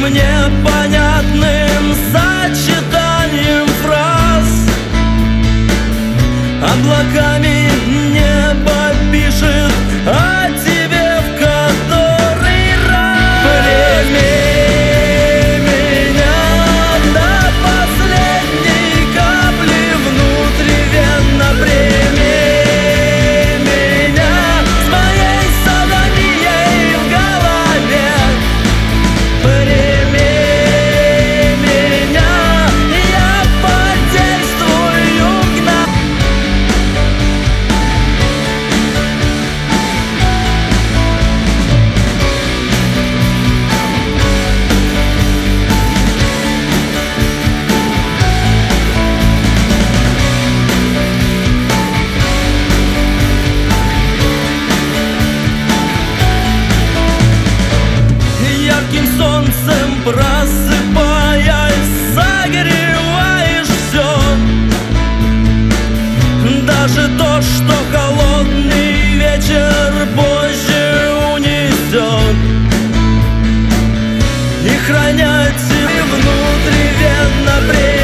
мне понятным сочетанием фраз. Облаками небо пишет о тебе в который раз. Прими меня до последней капли внутривенно. Прими меня с моей содомией в голове. Прими меня, я подействую мгновенно. Ярким солнцем просыпаясь, согреваешь все. Даже то, что холодный вечер позже унесет. И хранять внутривенно.